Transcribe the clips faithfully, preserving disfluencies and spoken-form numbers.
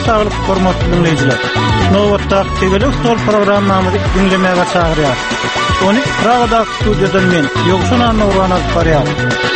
sağlyk hormatly dinleyijiler. Nowatda Tegelek Stol programmamyzy dinlemäge çagyrýar. Ony Pragada studiýadan men Ýogşan Nurana barýar.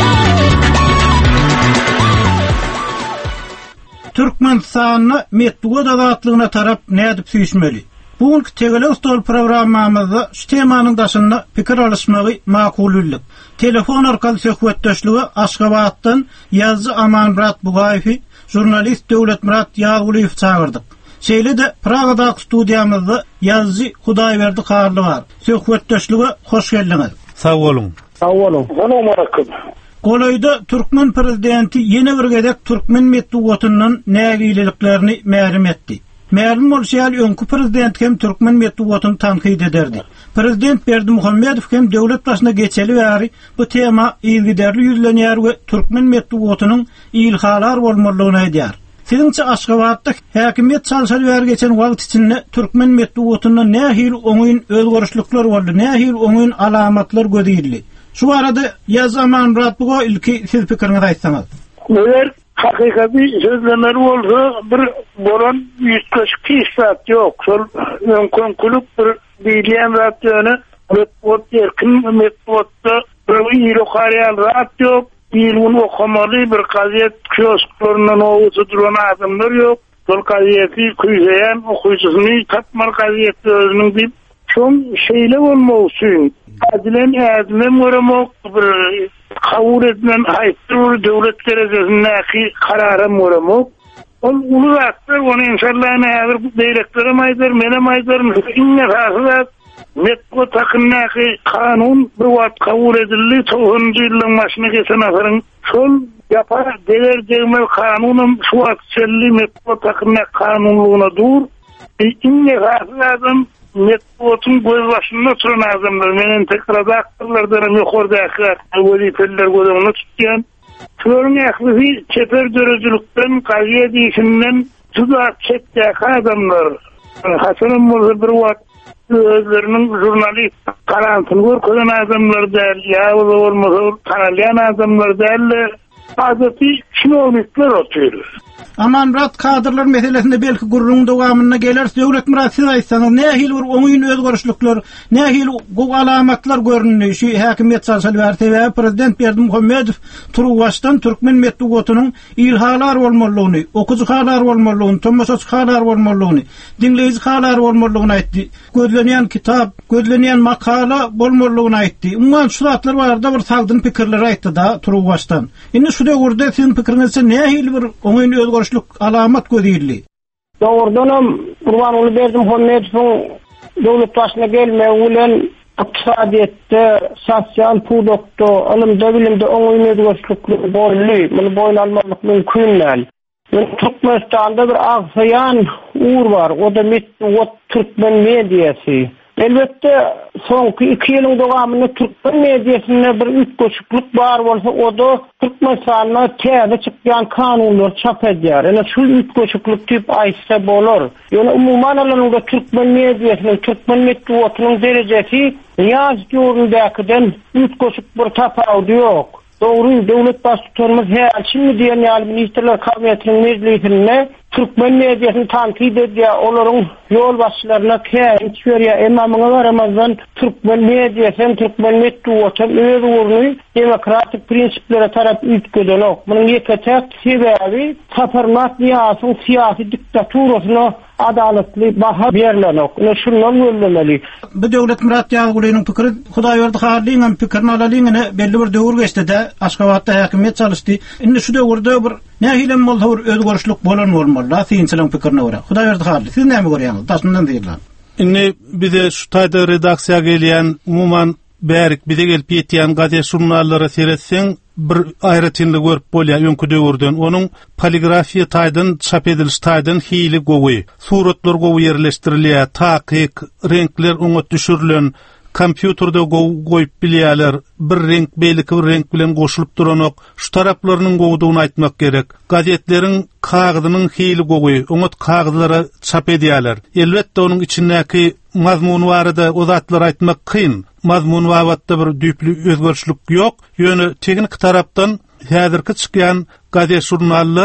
Türkmenistanyny metduat azatlygyna tarap nädip süýşmeli? Bugünkü Tegelek Stol programmamyzda şu temanyň daşynda pikir alışmagy makullyk. Telefon arkaly söhbetdeşligi Aşgabatdan Ýazgy Amanmurat Bugaýew, jurnalist Döwletmurat Ýagulyw çağırdyk. Şeýle de Pragada studiýamyzda Ýazgy Hudaýberdi Karly bar. Söhbetdeşligi hoş geldiňiz. Sag bolun. Sag bolun. Assalamu alaykum. Golayda Türkmen prezidenti ýene bir gedek Türkmen metduatynyň nägiliklerini mälim etdi. Mälim bolşýar öňkü prezident hem Türkmen metduatyny tanqid ederdi. Prezident Berdimuhammedow hem döwlet başyna geçeli bäri bu tema ýygyderli ýüzlenýär we Türkmen metduatynyň ilhalar bolmalygyny aýdýar. Sizinçe Aşgabatda häkimet çalşary bäri geçen wagt içinde Türkmen metduatynyň nähil oňyn özgörüşlikler boldy, nähil oňyn alamatlar gödýildi. Şu arada Ýazgy Amanmurat Bugaýew siz pikiriňizi aýtsaňyz. Eger hakykati sözlemer bolsa bir bolan ýetmiş saat ýok. Şol öňkünçülük bir diýilýän radyony metduat erkin metduatda bir ýylykaryal radio ýylyny okamaly bir gazyet kiosklaryndan oýsy duran adamlar ýok. Şol gazyeti kuýýan okuyjysyny tapmal gazyet özüniň diýip şol şeýle bolmak üçin adilen ädime moramak bir kabul edilen haýyr döwlet derejesindäki karara moramak. Ol uly zatlar ony inşallah nädir beýleklere maýdyr, mene maýdyr, inne hasat metduat hakkyndaky kanun bir wagt kabul edildi. toğunjy ýylyň başyna geçen asyryň şol ýapar deler degmel kanunum şu wagt çelli metduat hakkyndaky kanunlygyna dur. Inne hasatym metduatyň göz başynda turan adamlar menen tekrarda aktörlerden ýokardaky wezifeler gözüňde tutýan. Şolaryň ähli çeper dörejilikden, gaýet işinden juda çetdäki adamlar. Hasanym bolsa bir wagt özleriniň jurnalist karantyny görkezen adamlar däl, ýa bolmasa tanalýan adamlar däl, adaty şinolikler oturýar. Amanmurat kadrlar meselesinde belki gurrun dowamyna geler. Döwletmurat siz aýtsaňyz, nähil bir oňyn özgörüşlikler, nähil bu alamatlar görünýär. Şu häkimet çalşaly bäri prezident Berdimuhammedow turwaşdan Türkmen metduatynyň ilhalar bolmalygyny, okujylar bolmalygyny, tomoşaçylar bolmalygyny, dinleýijiler bolmalygyny aýtdy. Gözlenýän kitap, gözlenýän makala bolmalygyny aýtdy. Umman şu zatlar barada bir sagdyn pikirler aýtdy da turwaşdan. Indi şu döwürde sizin pikiriňizçe nähil bir oňyn özgörüş alamat gödýildi. Doğrudanam Gurbanuly Berdimuhammedowyň döwlet başyna gelmegi bilen iqtisadiýetde, sosial pudokda, ilmde, bilimde oňyn özgörüşlikler boldy. Muny boýna almamak mümkin näl. Türkmenistanda bir agsayan uğur var. O da metduat Türkmen mediýasy. Elbette soňky iki ýylyň dowamyny Türkmen mediýasyna bir ütköçüklük bar bolsa, o da Türkmenistanyna täze çykýan kanunlar çap edýär. Ene şu ütköçüklük diýip aýtsa bolar. Ýöne umumyň alanda Türkmen mediýasynyň, Türkmen metduatynyň derejesi ýaz ýurundakiden ütköçük bir tapawdy ýok. Doğru, döwlet başçylarymyz her şimdi diýen ýaly ministrler kabinetiniň meclisinde Türkmen mediýasyny tanqid edýär, olaryň ýol başçylaryna käýin berýär. Emma muňa garamazdan Türkmen mediýasy, Türkmen metduaty öz uruny demokratik prinsiplere tarap ütködenok. Munyň ýeketek sebebi taparmat ýasyň syýasy diktaturasyna adaletli baha berilenok. Ne şundan görlemeli. Bu Döwletmurat Ýagulywyň pikiri Hudaýberdi Karlyň pikirini alalygyny belli bir döwür geçdi de Aşgabatda häkimet çalysdy. Indi şu döwürde bir nähilem bolsa bir özgörüşlik bolan bolmaly. Siňçileň pikirine görä. Hudaýberdi Karly, siz näme görýäňiz? Daşyndan diýilýär. Indi bize şu taýda redaksiýa gelýän umuman bärik bize gelip ýetýän gazetä jurnallary seretseň bir aýratynlyk görüp bolýar öňkü döwürden. Onuň poligrafiýa taýdan çap edilýän taýdan hili gowy, suratlar gowy ýerleşdirilýär, takyk, renkler oňa düşürilen, kompýuterde goýup bilýärler, bir renk beýleki bir renk bilen goşulyp duranok, şu taraplarynyň gowdugyny aýtmak gerek. Gazetleriň kagydynyň hili gowy, oňa kagydlara çap edýärler. Elbetde onuň içindäki mazmuny barada o zatlar aýtmak kyn. Mazmun wagtda bir düýpli özgörüşlik ýok. Ýöne teknik tarapdan häzirki çykýan gazet jurnallar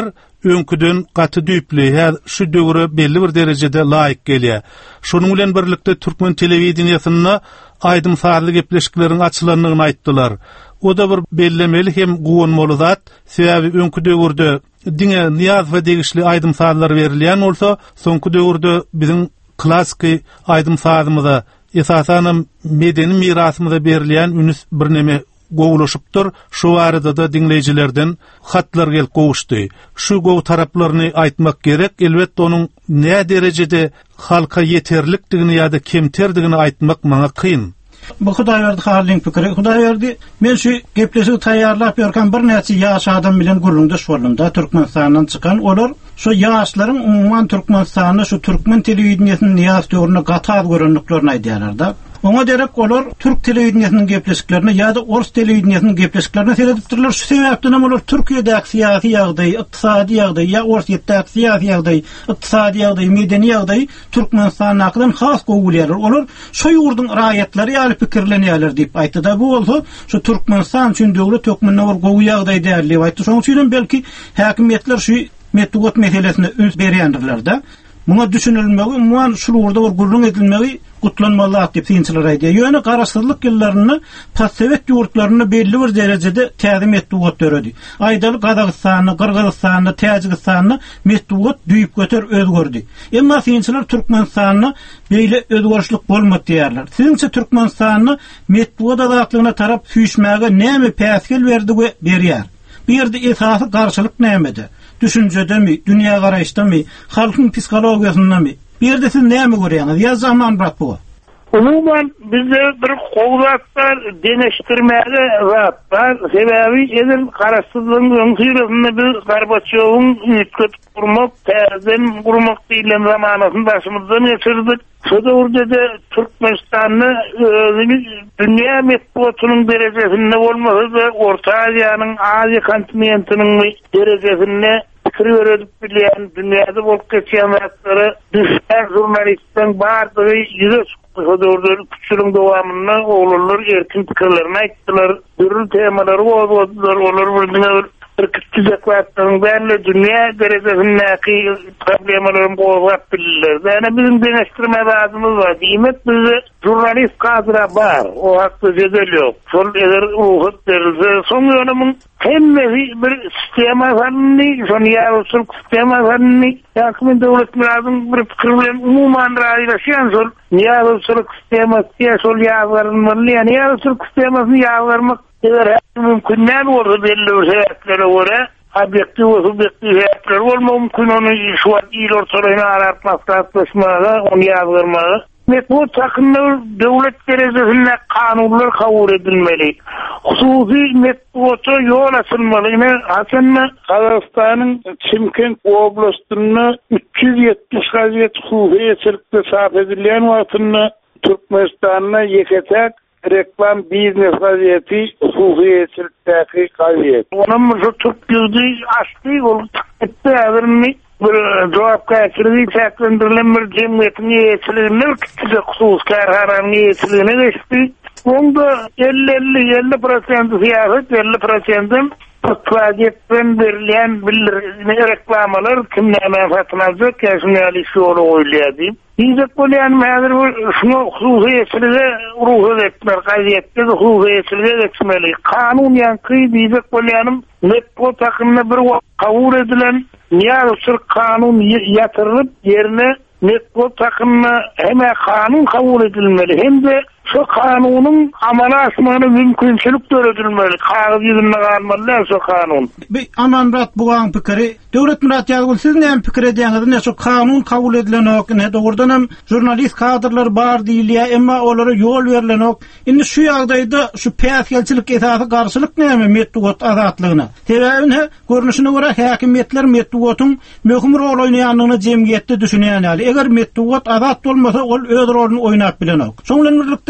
öňküden gaty düýpli, her şu döwre belli bir derejede laýyk gelýär. Şonuň bilen birlikde türkmen telewizionyna aýdym sarly gepleşiklerin açylanlygyny aýtdylar. O da bir bellemeli hem goýanmaly zat, sebäbi öňkü döwürde diňe niýaz we degişli aýdym sarlar berilýän bolsa, soňky döwürde biziň klassik aýdym sarymyza esasan medeni mirasymyza berilýän ünüs bir neme gowulaşypdyr. Şu arada da dinleyijilerden hatlar gelip gowuşdy. Şu gow taraplaryny aýtmak gerek. Elbetde onuň näme derejede halka yeterlikdigini ýa-da kemterdigini aýtmak maňa kyn. Bu Hudaý berdi halyn pikiri. Hudaý berdi. Men şu gepleşigi taýýarlap berken bir näçe ýaş adam bilen gurulunda şolunda Türkmenistanyň çykan olar şu ýaşlaryň umman Türkmenistanyny şu türkmen telewizionynyň niýaz döwrüne gatar görünüklerini aýdýarlar da. Oňa derek olar türk telewizionynyň gepleşiklerini ýa-da orus telewizionynyň gepleşiklerini seyredipdirler. Şu sebäpden olar Türkiýedäki syýasy ýagdaý, ykdysady ýagdaý ýa Orusýetdäki syýasy ýagdaý, ykdysady ýagdaý, medeni ýagdaý Türkmenistan hakydan has gowulýarlar. Olar şu ýurduň raýatlary ýaly pikirlenýärler diýip aýtdy da bu bolsa şu Türkmenistan üçin döwlet tökmünde bir gowy ýagdaý däldi diýip aýtdy. Şoň üçin belki häkimetler şu metduat meselesine üns berýändirler da. Buna düşünülmeli, muan şurada bir gurrun edilmeli, kutlanmalı diýip synçylar aýdy. Ýöne garaşdyrlyk ýyllaryny Sovet ýurtlaryny belli bir derejede täzim etdiwot döredi. Aýdaly Gazagystany, Kyrgyzstany, Täjikistany metduat düýüp göter özgördi. Emma synçylar Türkmenistanyny beýle özgörüşlik bolmady diýerler. Siňçe Türkmenistanyny metduat azatlygyna tarap süýşmäge näme päsgel berdi we berýär? Bir ýerde esasy garşylyk nämede? Düşünjedemi, dünýä garaýşdamy, halkyň psikologiýasyndanmy? Bir ýerde siz näme görýäňiz? Ýa zaman bırak bu. Umuman bizde bir gowlatlar deneştirmäge zatlar, sebäbi edil garaşsyzlygyň öňsüýreginde bir Gorbaçowyň ýetip durmak, täzem gurmak diýilen zamanynda başymyzdan geçirdik. Şoda urda Türkmenistanyny dünýä metduatynyň derejesinde bolmasa, Orta Aziýanyň, Aziýa kontinentiniň derejesinde fikir öredip bilýän, dünýäde bolup geçýän wagtlary düşär jurnalistleň bardygy ýüze şoda urda küçülüň dowamyny oglanlar erkin pikirlerini aýtdylar, türlü temalary gowudylar, olar bir bir küçükçeklerden belli dünya derejesindeki problemlerin boğazlap bilirler. Yani bizim deneştirme lazımız var. Demek bizi jurnalist kadra var. O hakkı zedel yok. Sol eder uğut verilse. Son yönümün hemmesi bir sistema sanni, son yarısılık sistema sanni, yakımın devlet miradın bir fikirlerin umuman raylaşıyan sol yarısılık sistema diye sol yağlarınmalı. Yani yarısılık sistemasını yağlarmak eğer mümkünler olur belli bir sebeplere göre objektif ve subjektif sebepler olma mümkün onu şu an il ortalarına aratmak, tartışmağa, onu yazdırmağa. Metbuat takımları devlet derecesinde kanunlar kabul edilmeli. Hususi metbuata yol açılmalı. Yine Hasan'la Kazakistan'ın Çimkent Oblasti'nde üç yüz yetmiş gazet hukuki eserlikte sarf edilen vaktinde Türkmenistan'la yeketek reklam biznes gazeti hukuki eserlikteki gazet. Onun şu Türk yüzü açtı, olup etti haberini bir cevap kaçırdığı çekilendirilen bir cemiyetin yetkiliğine bir küçük husus kararının yetkiliğine geçti. Onda elli elli prosent siyaset, elli prosentin Fıtvaciyetten verilen bilir reklamalar kimle menfaatını alacak, kesinlikle işi yolu oylayadı. Diyecek olayan mağdur şunu hukuki yetkiliğe ruhu etmeli, gazette de hukuki yetkiliğe geçmeli. Kanun yankı diyecek olayanım metbuat hakkında bir kabul edilen niyazsır kanun yatırılıp yerine metbuat hakkında hemen kanun kabul edilmeli. Hem de şu kanunun amala asmanı mümkünçülük öğretilmeli. Kağıt yüzünde kalmalı şu kanun. Bir aman Murat buğan pikiri. Devlet Murat Yazgul siz ne pikir ediyorsunuz? Ne şu kanun kabul edilen ok, ne doğrudan hem jurnalist kadrlar bar değil ya, ama onlara yol verilen ok. Şimdi şu yağdaydı şu peyaskelçilik esası karşılık ne mi metduat azatlığına? Sebebine görünüşüne göre hakimiyetler metduatın mühim rol oynayanlığını cemiyette düşünüyen hali. Eğer metduat azat olmasa ol öz rolünü oynayıp bilen ok. Sonlan birlikte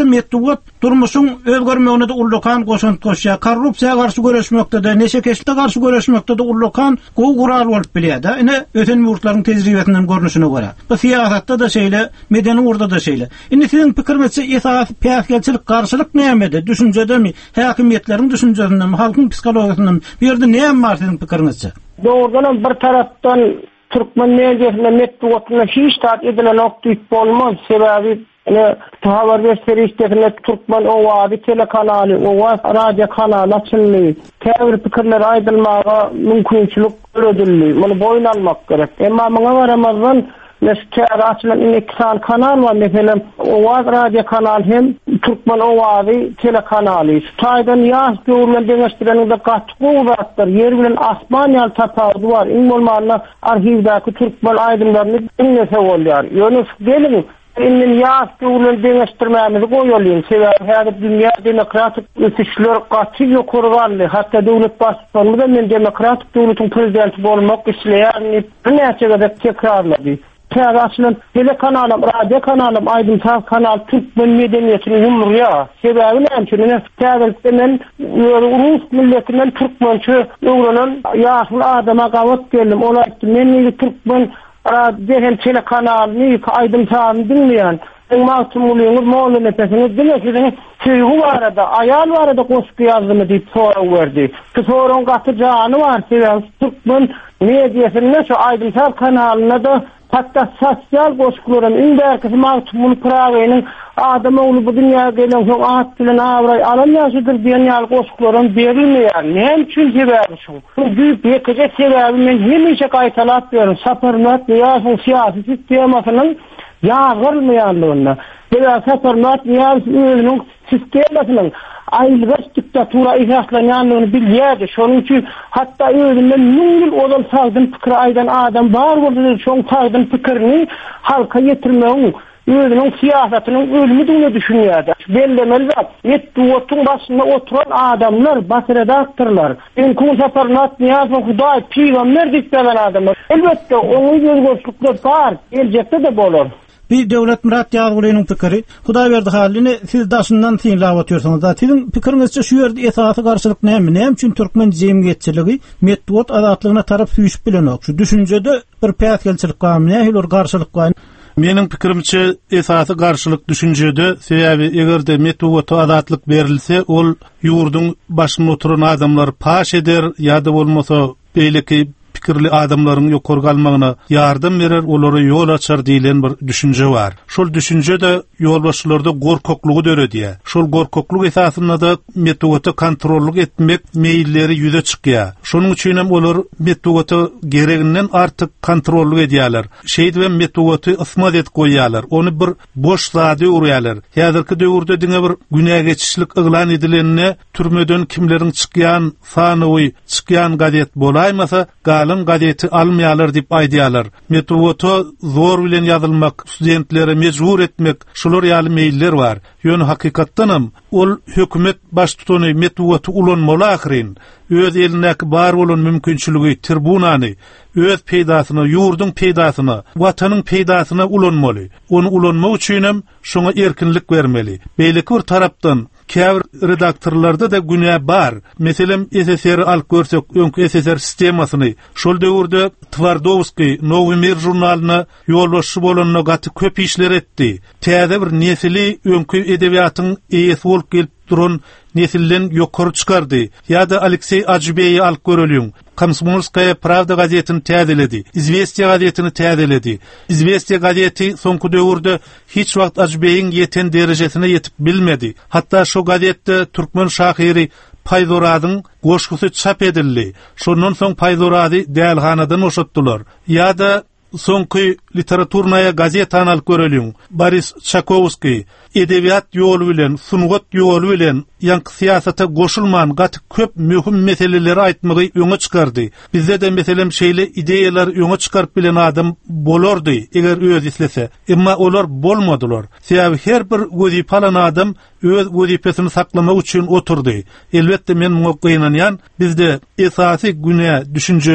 Metduwat durmuşyň özgermegine de ullukan goşunt goşýar. Korrupsiýaga garşy göreşmekde de, neşekeşlikde garşy göreşmekde de ullukan gowy gural bolup bilýär. Ine öten ýurtlaryň tejribesinden görnüşine görä. Bu siýasatda da şeýle, medeni urda da şeýle. Indi siziň pikiriňizçe esas päsgelçilik garşylyk näme-de? Düşünjedemi? Häkimetleriň düşünjesinden, halkyň psikologiýasyndan bu ýerde näme bar siziň pikiriňizçe? Doğrudan bir taraftan Türkmen medyasında Metduwatna hiç taat edilen oktyp bolmaz. Sebebi ne haber gösterişlerinde Türkmen Owazy telekanaly, Owazy radio kanaly açyldy. Täbir pikirler aýdylmaga mümkinçilik öredildi. Bunu boyun almak gerek. Emma maňa garamazdan Meske'de açılan iki kanal var. Mesela Owazy radio kanal hem Türkmen Owazy telekanaly. Taydan yaz görülen deňeşdirenin de gatky uratlar. Yer bilen asman ýaly tapawudy var. Iň bolmanda arhivdäki Türkmen aýdymlaryny dinlese bolýar. Ýöne gelin Inin yaz görülen deňeşdirmämizi goýalyn. Sebebi häzir dünýä demokratik ösüşler gaty ýokurganly. Hatda döwlet başçylygy da men demokratik döwletiň prezidenti bolmak isleýärni bir näçe gezek tekrarlady. Täze açylan telekanalym, radio kanalym, Aýdym kanal Türkmen medeniýetini ýumrýar. Sebebi näme? Täzelikde men Rus milletinden Türkmençe öwrenen ýaşly adama gawat geldim. Olar men Türkmen radio telekanalyny Aýdym taýyny dinleýän. Maksumulyňyz moly nefesini dinleýän. Süýgü barada, aýal barada goşup ýazdymy diýip soraw berdi. Soraw gaty jany bar. Sebebi Türkmen mediýasyna şu Aýdym kanalyna da hatta sosyal goşuklarım inderkisi mağtumunu kıravenin adamı olu bu dünyaya gelen çok ağat bilen avray alamyaşıdır diyen yal goşuklarım verilmeyen. Ne için sebebi şu? Bu büyük yekece sebebi men hem işe kaytalat diyorum. Sapırmat niyazın siyasi sistemasının yağırmayanlığına. Veya sapırmat niyazın özünün sistemasının aýlgaç diktatura ihaslanýanlygyny bilýärdi. Şonuň üçin hatda özünden müňül odal sagdyn pikir aýdan adam bar boldy. Şoň sagdyn pikirini halka ýetirmegiň özüniň siýasatynyň ölümini düşünýärdi. Bellemeli zat. Metduwatyň başynda oturan adamlar, bas redaktorlar, inkun saparnat niýazy Hudaý peýgamber diýen adamlar. Elbetde onuň ýolgoşluklar bar, geljekde de bolar. Bir devlet Murat Ýaglynyň pikiri, Hudaý berdi halini siz daşyndan tiňläp otyrsaňyz da, siziň pikiriňizçe şu ýerde esasy garşylyk näme? Näme üçin Türkmen jemgyýetçiligi Metduwat azatlygyna tarap süýüşip bilenok? Şu düşünjede bir päsgelçilik gamy, nähili garşylyk gamy? Meniň pikirimçe esasy garşylyk düşünjede, sebebi egerde Metduwata azatlyk berilse, ol ýurduň başynda oturan adamlar paş eder, ýa-da bolmasa beýleki pikirli adamlaryň ýokurgalmagyna ýardam berer, olary ýol açar diýilen bir düşünje bar. Şol düşünje de ýolbaşçylarda gorkoklugy döredýär. Şol gorkokluk esasynda da Metduwata kontrolluk etmek meýilleri ýüze çykýar. Şonuň üçin hem olar Metduwata gereginden artyk kontrolluk edýärler. Şeýdi we Metduwaty ysmat et goýýarlar. Ony bir boş zady urýarlar. Häzirki döwürde diňe bir günä geçişlik yglan edilenine türmeden kimleriň çykýan sany çykýan gazet bolaýmasa galym gazeti almaýarlar diýip aýdýarlar. Metduwata zor bilen ýazylmak, studentlere mejbur etmek, şular ýaly meýiller bar. Ýöne hakykatdanam ol hökümet baş tutany Metduwaty ulanmaly ahyrin. Öz elinäki bar bolan mümkinçiligi tribunany, öz peýdasyny, ýurduň peýdasyny, watanyň peýdasyna ulanmaly. Onu ulanmak üçin hem şoňa erkinlik bermeli. Beýleki bir tarapdan käbir redaktorlarda da günä bar. Meselem S S R alyp görsek, öňkü S S R sistemasyny, şol döwürde Twardowski Nowy Mir jurnalyna ýolbaşçy bolanyna gaty köp işler etdi. Täze bir nesili öňkü edebiýatyň eýesi bolup gelip duran nesilden ýokary çykardy. Ýa-da Aleksey Ajbeýi alyp göreliň. Komsomolskaya Pravda gazetini täzeledi. Izvestiya gazetini täzeledi. Izvestiya gazeti soňky döwürde hiç wagt Ajbeýiň ýeten derejesine ýetip bilmedi. Hatda şu gazetde Türkmen şahyry Paýdoradyň goşgusy çap edildi. Şondan soň Paýdorady dälhanadan oşatdylar. Ýa-da soňky literaturnaýa gazetany alyp göreliň. Boris Chakovski edebiýat ýoly bilen, sungat ýoly bilen ýanky siýasata goşulman gaty köp möhüm meseleleri aýtmagy öňe çykardy. Bizde de meselem şeýle ideýalar öňe çykaryp bilen adam bolardy eger öz islese. Emma olar bolmadylar. Sebäbi her bir wezip alan adam öz wezipesini saklamak üçin oturdy. Elbetde men muňa gynanýan bizde esasy güne düşünjede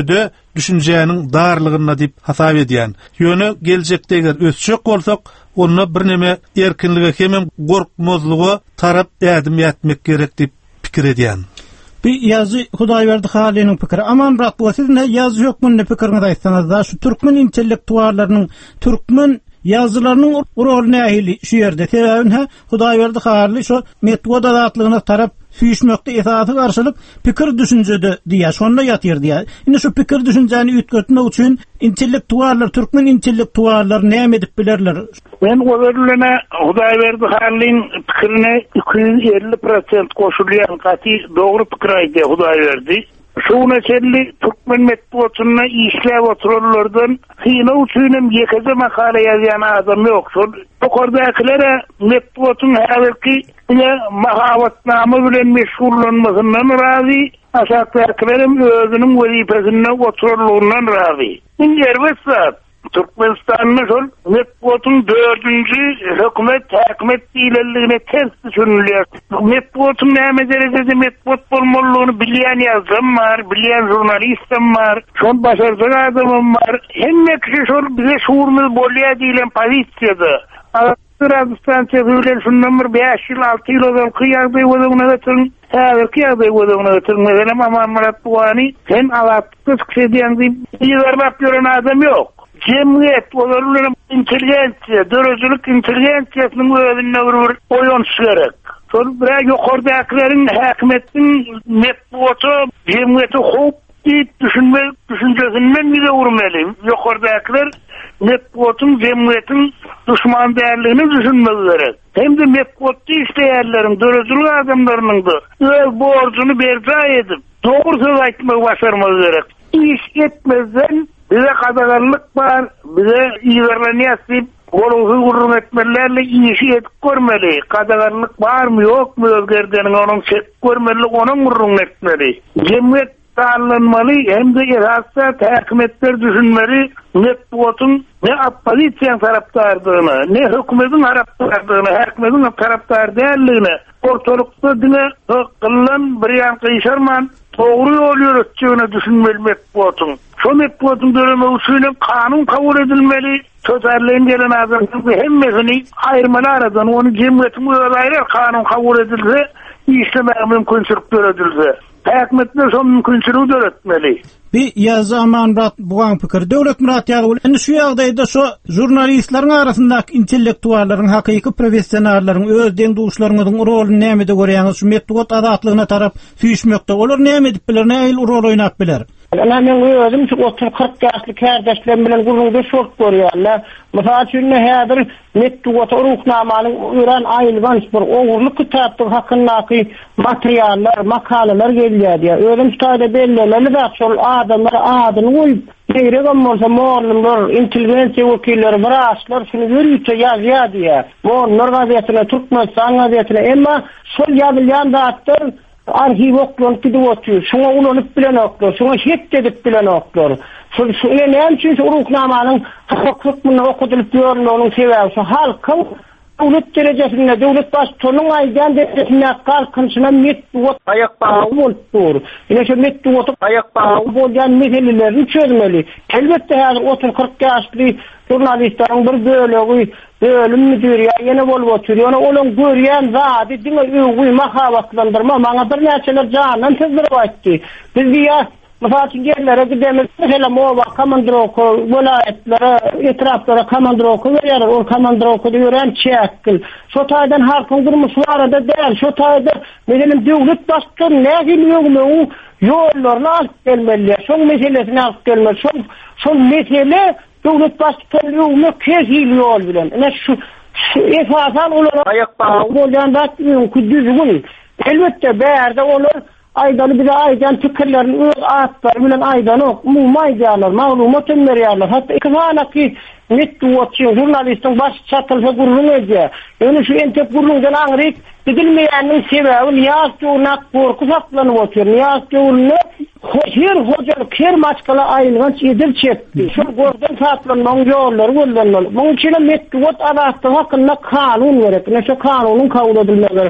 düşünjäniň darlygyna diýip hasap edýän. Ýöne geljekde eger ösjek bolsak, onda bir neme erkinlige hemem gorkmazlygy tarap ädim ýetmek gerek diýip pikir edýän. Bir yazı Hudaýberdi Halynyň pikiri. Aman bırak bu sizne yazı yok mu ne pikirini aýtsaňyz da şu türkmen intellektuallarynyň türkmen yazılarynyň rolüne ähli şu ýerde sebäbine Hudaýberdi Haly şu metod adatlygyna tarap süýüşmekde esasy garşylyk pikir düşünjede diýär. Şonda ýatýar diýär. Indi şu pikir düşünjäni üýtgetmek üçin intellektuallar, türkmen intellektuallar näme edip bilerler? Ben owerlene Hudaýberdi Halyň pikirine iki yüz elli prosent goşulýan gaty dogry pikir aýdy Hudaýberdi. Şuna çelli Türkmen metbuatyna işläp otururlardan hyna üçinem ýekeze makale ýazýan adam ýok. Şol okordakilere metbuatyn häzirki ile mahabatnama bilen meşgullanmasyndan razy, aşakdakilerim özüniň wezipesine otururlygyndan razy. Ingerwesat Türkmenistan'ın şol metbuatın dördüncü hükümet häkimet diýilenligine ters düşünülýär. Metbuatın näme derejede metbuat bolmalygyny bilýän ýazgym bar, bilýän jurnalistim bar, şol başarjak adamym bar. Hemme kişi şol bize şuurmy bolýar diýilen pozisiýada. Radiostansiýa bilen şundan bir beş ýyl alty ýyl ozal kıyardy wadagyna gatyryn. Häzir kıyardy wadagyna gatyryn. Meselem Aman Murat Buwany sen awatsyz kişi diýen ýerlap ýören adam ýok. Cemiyet, olarların inteligensiya, dörözülük inteligensiyasynyň özüne bir oýan şerek. Şol bir ýokardakylaryň häkimetin metbuaty, cemiyeti hop diýip düşünme düşünjesinden bile urmaly. Ýokardakylar metbuatyň cemiyetin düşman därligini düşünmek gerek. Hem de metbuatda işleýärleriň, dörözülük adamlarynyň da öz borcuny berja edip, dogry söz aýtmagy başarmak gerek. İş etmezden bize kadagarlık var, bize iýerlenýäsip, goluňy gurrun etmelerle işi edip görmeli. Kadagarlyk var mı yok mu özgerdeniň onuň çek görmeli, onuň gurrun etmeli. Cemiyet sağlanmaly, hem de esasda häkimetler düşünmeli, metbuatyň ne opozisiýa tarapdardygyny, ne hökümetin tarapdardygyny, häkimetin tarapdar däldigini ortalykda dine kıllan bir ýan kıyşarman, doğru ýol ýöretjegine düşünmeli metbuatyň. Şu metbuatyň dönemi üçin kanun kabul edilmeli, sözlerleýin gelen adamlar hemmesini aýyrmaly aradan, onu cemiyetiň öýleýär kanun kabul edilse, işlemäge mümkinçilik beredilse. Häkimetler şol mümkinçiligi döretmeli. Bir yazı Aman Murat Buwan pikir. Döwlet Murat ýaly indi şu ýagdaýda şu jurnalistleriň arasyndaky intellektuallaryň, hakyky professionallaryň öz deňduşlarynyň rolyny näme-de görýäňiz? Şu metbuat adatlygyna tarap süýüşmekde olar näme edip biler, näme rol oýnap biler? Ana men özüm şu otuz kırk ýaşly kardeşlerim bilen guruldy şok görýärler. Mysal üçin häzir metbuat ruhnamanyň öýren aýylgan bir ogurlyk kitapdyň hakyndaky materiallar, makaleler gelýär. Özüm şeýle bellemeli zat şol adamlar adyny goýup Eýrek bolsa moğollar, inteligensiya wekilleri, wraçlar şunu görýärçe ýazýar diýär. Moğollar gazetine, Türkmenistan gazetine, emma şol ýazylýan zatlar arhiw oklanyp gidip otur. Şoňa ulanyp bilen oklar, şoňa şet edip bilen oklar. Şol näme üçin şu ruhnamanyň hakyklygyny okudylyp ýörlen onuň sebäbi şu halkyň döwlet derejesinde, döwlet başçylygynyň aýdan derejesinde kalkynşyna metbuat aýak bagy bolup dur. Ine şu metbuat aýak bagy bolýan meselelerini çözmeli. Elbetde häzir otuz kırk ýaşly jurnalistleriň bir bölegi bölüm müdiri ýene bolup oturýar. Ony olan görýän zady diňe öwgi mahabatlandyrma, maňa bir näçeler janan tezdirip aýtdy. Biz diýär Mafatin yerlere gidemiz, mesela Moğba, Kamandroko, vilayetlere, etraflara Kamandroko veriyorlar, o Kamandroko diyoren çekil. Şu taydan halkın durmuş var da değil, şu tayda benim devlet başkanı ne geliyor mu? Yollarını alıp gelmeli, son meselesini alıp gelmeli, son, son mesele devlet başkanı yok mu? Kesili yol bilen. Yani şu, şu esasen olarak ayak bağı olayan da düzgün. Elbette beyerde olur. Aydanı bize aydan tükürlerin öz ağıtları bilen aydanı ok, mumay diyorlar, mağlumat önleriyorlar. Hatta ikizana ki metbuatçı, jurnalistin başı çatılsa gurrun ediyor. Yani şu entep gurrundan ağrıyıp, gidilmeyenin sebebi niyaz çoğunak korku saklanıp oturuyor. Niyaz çoğunlu her hocalık, her maçkala ayrılgan çiğdir çekti. Şu gordan saklanmanın yolları kullanmalı. Bunun için metbuat adatı hakkında kanun gerek. Neşe kanunun kabul edilmeleri.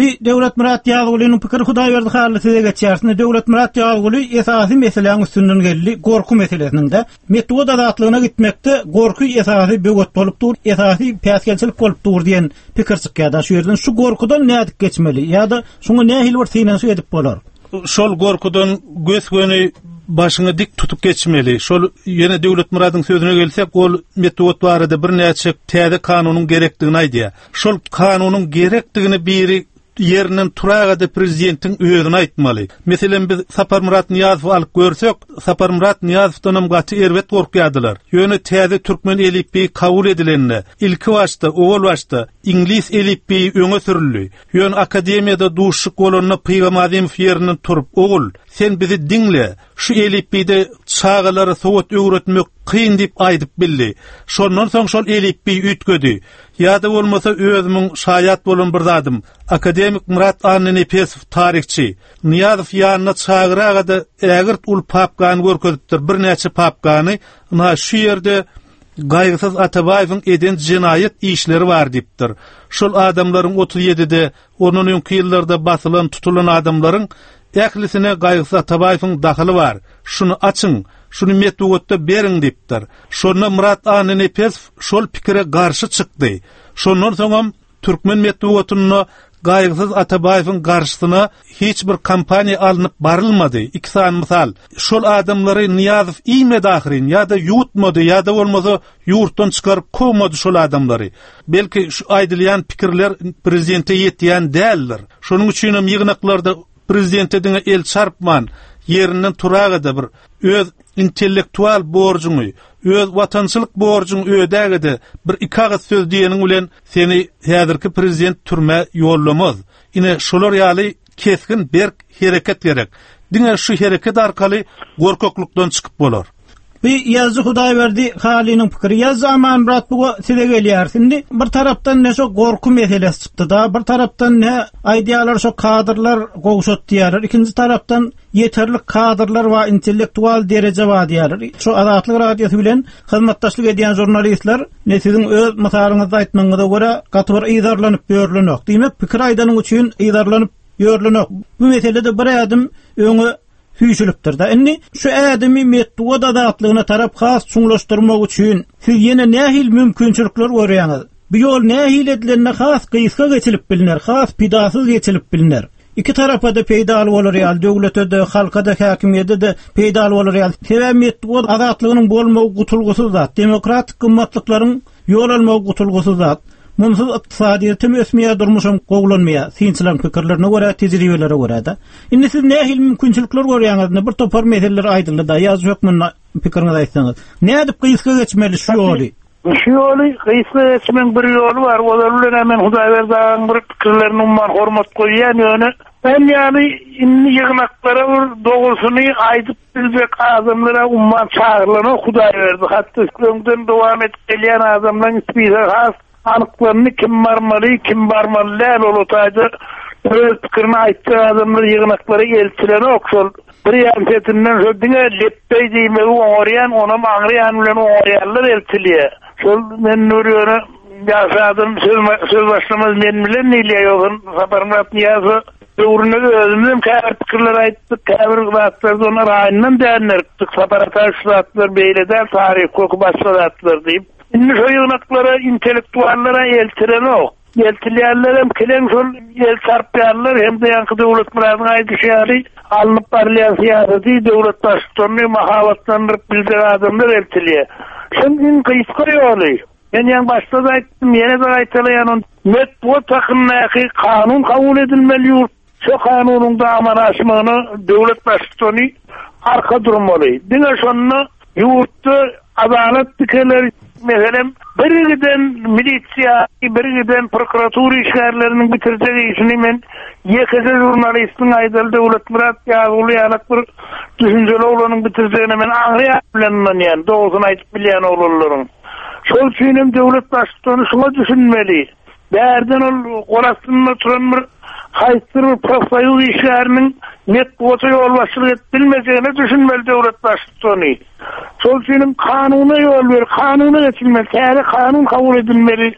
Bir Döwlet Murat Ýazygylyň pikiri Hudaýberdi halysyna geçýärsinde Döwlet Murat Ýazygy esasy meseleň üstünden geldi, gorku meselesinde. Metod adatlygyna gitmekde gorku esasy böwet bolupdyr, esasy päsgelçilik bolupdyr diýen pikir çykýar. Şu ýerden şu gorkudan nädik geçmeli ýa-da şuňa nähil bir synan edip bolar. Şol gorkudan gösgöni başyny dik tutup geçmeli. Şol ýene Döwlet Muradyň sözüne gelsek, ol metod barada bir näçe täze kanunyň gerekdigini aýdýar. Şol kanunyň gerekdigini biri yerinden turagada prezidentin özüne aýtmaly. Meselen biz Sapar Murat Niyazow alyp görsek, Sapar Murat Niyazowdan gaty erwet gorkýadylar. Ýöne täze türkmen elipbi kabul edilenle, ilki başda, owal başda İnglis elipbi öňe sürildi. Ýöne akademiýada duşyk bolanyna Pygamazym ýerinden turup, "Ogul, sen bizi dinle. Şu elipbide çağalara sowat öwretmek kıyın dip aýdyp bildi. Şondan soň şol elipbi ütgedi. Ýa-da bolmasa özümiň şaýat bolan bir zadym, akademik Murat Annenepesov tarihçi. Niyazow ýanyna çağıragada ägirt ul papgany görkezipdir. Bir näçe papgany, na şu ýerde gaýgysyz Atabaýewiň eden jinayet işleri bar dipdir. Şol adamlaryň otuz ýedide, onun öňki ýyllarda basylan tutulan adamlaryň ählisine gaýgysyz Atabaýewiň dahyly bar. Şunu açyň, şunu metodda beriň dipdir. Şonu Murat Annenepesov şol pikire garşy çykdy. Şondan soňam türkmen metoduny gaýgysyz Atabaýewiň garşysyna hiç bir kampaniýa alınıp barylmady. İki san misal, şol adamlary Niyazow iýme dahirin ýa-da ýutmady ýa-da bolmasa ýurtdan çykaryp kowmady şol adamlary. Belki şu aýdylýan pikirler prezidente ýetýän däldir. Şonuň üçin hem ýygnaklarda prezidente diňe el çarpman yerinden turagada bir öz intellektual borcuny, öz watançylyk borcuny ödägide bir ikagaz söz diýeniň bilen seni häzirki prezident türme ýollamaz. Ine şolar ýaly keskin berk hereket gerek. Diňe şu hereket arkaly gorkoklukdan çykyp bolar. Bir yazı Hudaýberdi halinin pikiri. Yazı aman Murat bu size gelýär. Şimdi bir tarapdan ne şo gorku meselesi çykdy da, bir tarapdan ne aýdýalar şo kadrlar gowşat diýerler. İkinji tarapdan yeterli kadrlar we intellektual derece wa diýerler. Şo Azatlyk radiosu bilen hyzmatdaşlyk edýän jurnalistler ne siziň öz mysalyňyzda aýtmaňyza görä gaty bir ýyzarlanyp ýörlenok. Diýmek pikir aýdanyň üçin ýyzarlanyp ýörlenok. Bu meselede bir adım öňe hüýçülükdir da. Indi şu ädemi metod adatlygyna tarap has çuňlaşdyrmak üçin siz ýene nähil mümkinçilikler görýäňiz? Bu ýol nähil edilenine has gysga geçilip bilinär, has pidasyz geçilip bilinär. İki tarafa da peýdal bolar ýaly, döwlete de, halka da, häkimiýete de peýdal bolar ýaly. Sebäbi metod adatlygynyň bolmagy gutulgusy zat, demokratik gymmatlyklaryň ýol almagy gutulgusy zat. Munsuz iqtisadiýetimi ösmeýär durmuşam gowlanmaýar. Sinçilen pikirlerine görä, tejribelere görä da. Indi siz nähil mümkinçilikler görýäňiz? Bir topar meseleler aýdyldy da, ýazy hökmüň pikirine aýtsaňyz. Nädip gysga geçmeli şu ýoly? Şu ýoly gysga geçmeň bir ýoly bar. Olar bilen hemen Hudaýberdiň bir pikirlerini umman hormat goýýan ýöne. Ben ýani inni ýygnaklara bir dogrusyny aýdyp bilbek adamlara umman çağırlany Hudaýberdi. Hatda öňden dowam edip gelýän adamlaryň ismileri has anıklarını kim barmaly, kim barmaly däl olataýdy. Öz pikirini aýtdy adamlar ýygnaklara elçileni okşol. Bir ýanetinden şo diňe leppeý diýmegi oňarýan, ona maňryan bilen oňarýanlar elçiliýe. Şol men nurýany ýaşadym, söz başlamaz men bilen näle ýogyn, Sapar Murat Niyazow döwrüne özümden käbir pikirler aýtdyk, käbir wagtlarda ona raýyndan dänerdik. Sapar taşlatlar beýleden tarih koku başlatlar diýip. Indi şu ýygnaklara, intellektuallara eltireni ok. Eltilýärler hem kilen şol el çarpýarlar, hem de ýanky döwlet muradyny aýdyşýary, alınıp barylýan syýasety döwlet başçylaryny mahabatlandyryp bildiren adamlar eltilýär. Şondan gysga ýoly. Men ýa başda da aýtdym, ýene de aýtalýan, metod takyny kanun kabul edilmeli ýurt. Şu kanunyň da amanaşmagyny döwlet başçylaryny arka durmaly. Diňe şonu ýurtda adalet dikeleri Mesela bir giden milisiya, bir giden prokuratura işgärlerinin bitirjegi işini men ýekese jurnalistin aýdyldy Döwlet Murat Ýazyly ýanak bir düşünjeli olanyň bitirjegine men aňraýan bilen ýani dogrusyny aýdyp bilýän oglallaryň. Şol üçin hem döwlet başçylygy şuňa düşünmeli. Bärden ol gorasynda turan bir haýsyr profil işgäriniň metody ýolbaşçylyk etmezligine düşünmeli döwlet başçylygy. Şol üçin kanuny ýol ber, kanuny geçilmeli, täze kanun kabul edilmeli.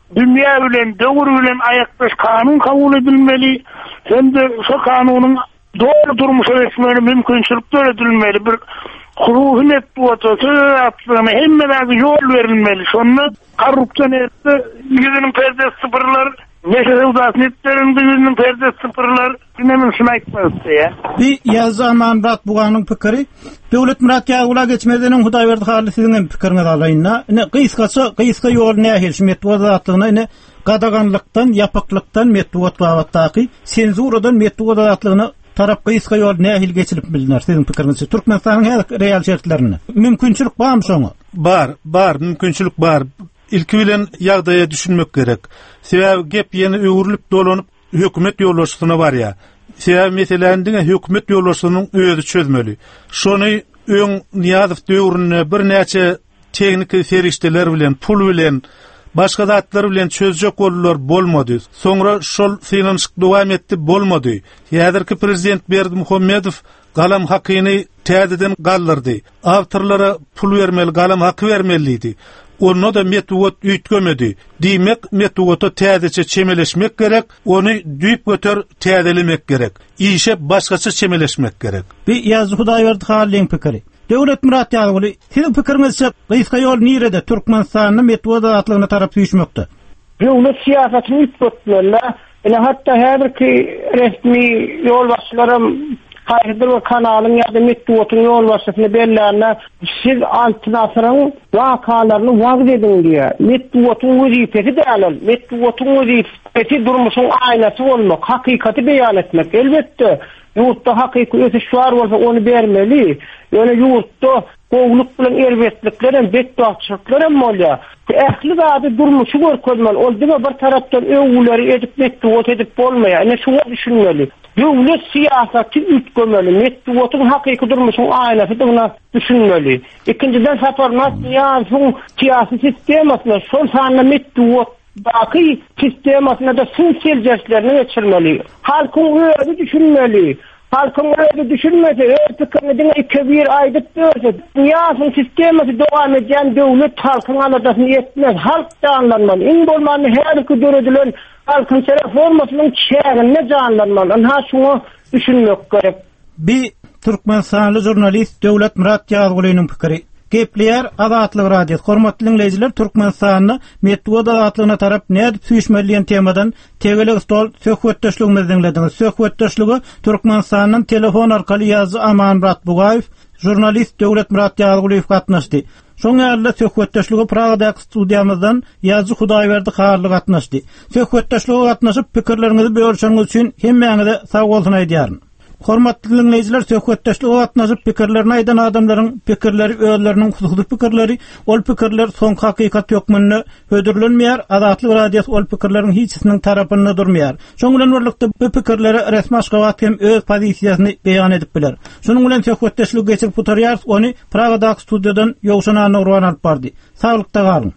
dünya bilen, döwür bilen aýakdaş kanun kabul edilmeli. Hem de şu kanunun doğru durmuşa geçmeli, mümkünçülükler edilmeli. Bir hukuki metbuatı atlığına hemmelerde yol verilmeli. Sonra korrupsiyon etti, yüzünün perdesi sıfırlar, Neşe udasnetlerinde yüzünün perdesi sıfırlar, dinlemin şuna gitmezdi ya. Bir yazı Aman Murat Buğanın pikiri, Döwlet Murat Ýagula geçmedeniň Hudaýberdi hali siziň pikiriňiz alaýynda. Ne gysgaça, gysga ýol nähil metbuat atlygyna ne gadaganlykdan, ýapyklykdan metbuat wagtdaky senzuradan metbuat atlygyna tarap gysga ýol nähil geçilip bilinär siziň pikiriňizçe. Türkmenistanyň her real şertlerini. Mümkinçilik barmy şoňa? Bar, bar, mümkinçilik bar. İlki bilen ýagdaýa düşünmek gerek. Sebäbi gep ýene öwrülip dolanyp hökümet ýollaşygyna bar ýa. Sebäbi meselendiňe hökümet ýollaşygynyň öýüdi çözmeli. Şonu öň Niýazow döwründe bir näçe teknik ferişdeler bilen, pul bilen, başga zatlar bilen çözjek bollar bolmady. Soňra şol synanyşyk dowam etdi, bolmady. Häzirki prezident Berdimuhammedow galam hakyny täzeden galdyrdy. Awtorlara pul bermeli, galam haky bermeliydi. Onu da metbuat ütgemedi. Diýmek metbuata täzeçe çemeleşmek gerek, onu düýüp götür täzelemek gerek. İşe başgaça çemeleşmek gerek. Bir ýazy Hudaýberdi haliň pikiri. Döwlet Murat Ýagula, siziň pikiriňizçe gysga ýol nirede Türkmenistanyň metbuat atlygyna tarap düşmekde? Döwlet siýasatyny ütgetmeler, ene hatda häzirki resmi ýolbaşçylarym Hayırdır ve kanalın ya da metbuatın yol vasıfını belirlerine siz altınasının vakalarını vazg edin diye. Metbuatın vazifesi değerli. Metbuatın vazifesi durmuşun aynası olmak, hakikati beyan etmek. Elbette yurtta hakiki ötüş var olsa onu vermeli. Yani yurtta kovluk bilen erbetliklerin, bedbahtçılıkların mı oluyor? Ehli zadi durmuşu görkezmeli. Oldu mu bir taraftan övgüleri edip metbuat edip olmaya. Yani şuna düşünmeli. Döwlet siýasaty ütgemeli, metbuatın hakiki durmuşyň aynasy buna düşünmeli. İkinciden Saparnas ýa-da siýasy sistemasyna, şol sanyna metbuatdaky sistemasyna da sün seljeslerini geçirmeli. Halkyň öýüni düşünmeli. Halkyň öýüni düşünmese, öz pikirini iki bir aýdyp berse, ýa-da sistemasy dowam edýän döwlet halkyň aladasyny etmez. Halk da anlanmaly. Iň bolmany her iki döredilen halkın reformasının çägine canlanmalı. Ha şunu düşünmek gerek. Bir Türkmenistanly jurnalist Döwlet Murat Ýagulaýyň pikiri. Gepleýär Azatlyk radio. Hormatly dinleýijiler, Türkmenistanyň metbuat atlygyna tarap nädip süýşmeliýän temadan tegelik stol söhbetdeşligimizi dinlediňiz. Söhbetdeşligi Türkmenistanyň telefon arkaly ýazy Aman Murat Bugaýew, jurnalist Döwlet Murat Ýagulaýew gatnaşdy. Şoň ýaly söhbetdeşligi Pragadaky studiýamyzdan ýazy Hudaýberdi harly gatnaşdy. Söhbetdeşligi gatnaşyp pikirlerinizi bölüşýäňiz üçin hemmeňize sag bolsun aýdýaryn. Hormatly dinleýijiler, söhbetdeşligi gatnaşyp pikirlerini aýdan adamlaryň pikirleri özleriniň hususy pikirleri, ol pikirler soň hakykat ýokmyny hödürlenmeýär, Azatlyk radio ol pikirleriň hiçsiniň tarapynda durmaýar. Şoň bilen birlikde bu pikirleri resmi aşgabat hem öz pozisiýasyny beýan edip biler. Şonuň bilen söhbetdeşligi geçirip oturýar, ony Pragadaky studiýadan ýogşana Nurwan alyp bardy. Saglykda galyn.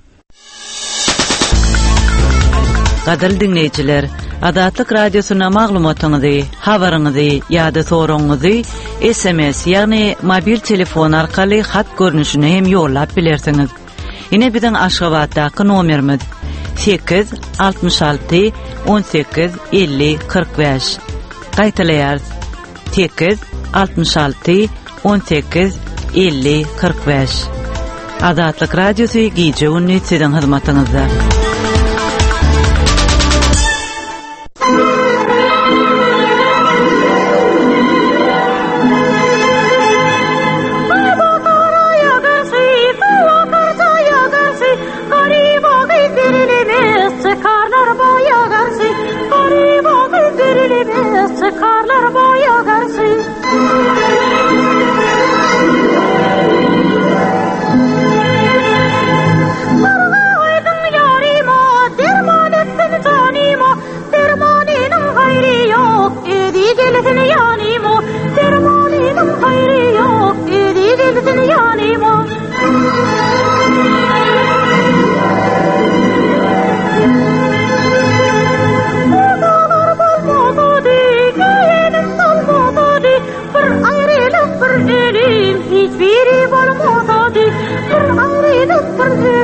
Gadal dinleyijiler, Azatlyk radiosyna maglumatyňyzy, habaryňyzy ýa-da soragyňyzy S M S ýagny mobil telefon arkaly hat görnüşine hem ýollap bilersiňiz. Ine biziň Aşgabatdaky nomerimiz sekiz altmış alty on sekiz elli kırk beş. Gaýtalaýar sekiz altmış alty on sekiz elli kırk beş. Azatlyk radiosy gije ünni siziň hyzmatyňyzda. Karlar boya garsi Sarga oydun yarima derman etsin canima dermaninin gayri yok edi gelsin yanima dermaninin gayri yok edi gelsin yanima hiçbiri bolmasa di bir ayrılık bir